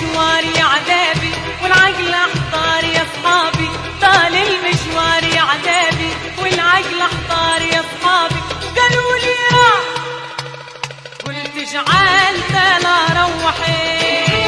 المشوار يا عذابي والعقل احضار يا صحابي، طال المشوار يا عذابي والعقل احضار يا صحابي. قالوا لي راح قلت جعلت لا روحي،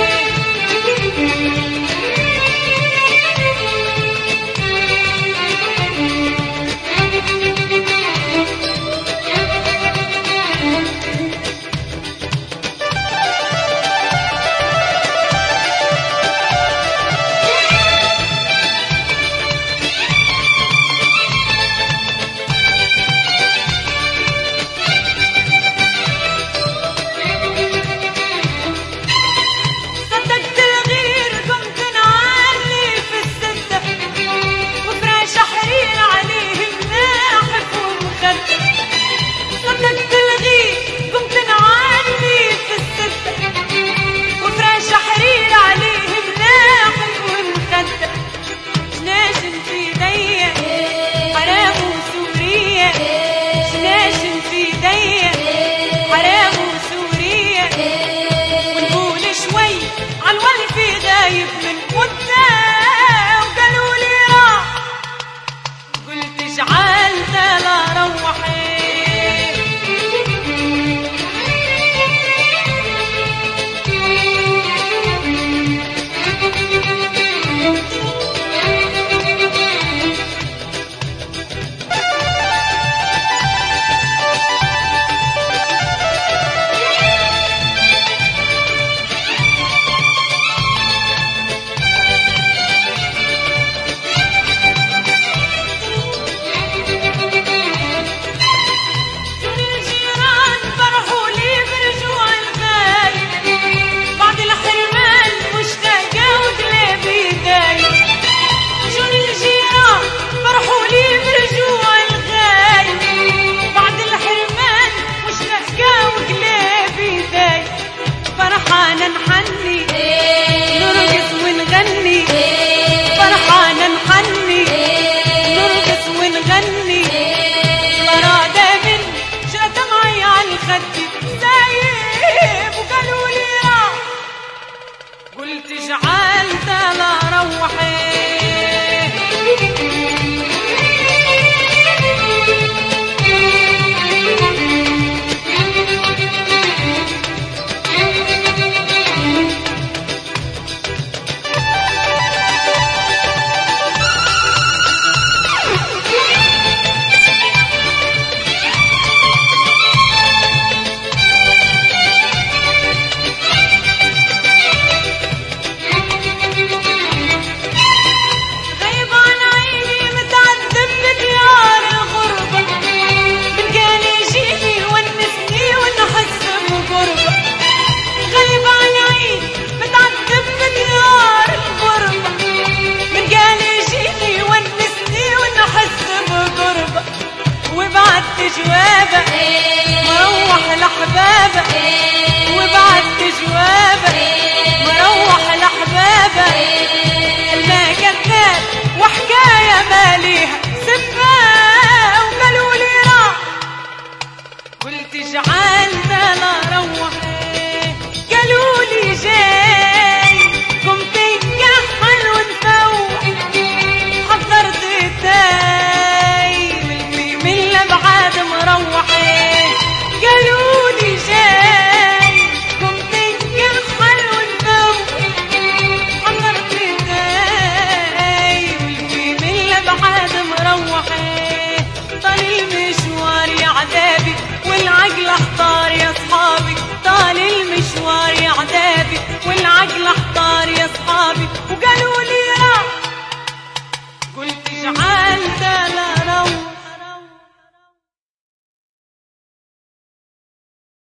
جوابك مروح لحبابك وبعت جوابك مروح لحبابك. ما كذاب وحكاية ماليها سباه وقالوا لي راح قلت جعلت لا روح. قالوا لي جاي قمت نكحل ونفوح حضرت تاي من لبعاد مروحين. قالوا لي جاي قمت نكحل ونفوح حضرت تاي من لبعاد مروحين. طال المشوار يا عذابي والعقل احضار يا صحابي. طال المشوار يا عذابي والعقل احضار يا صحابي.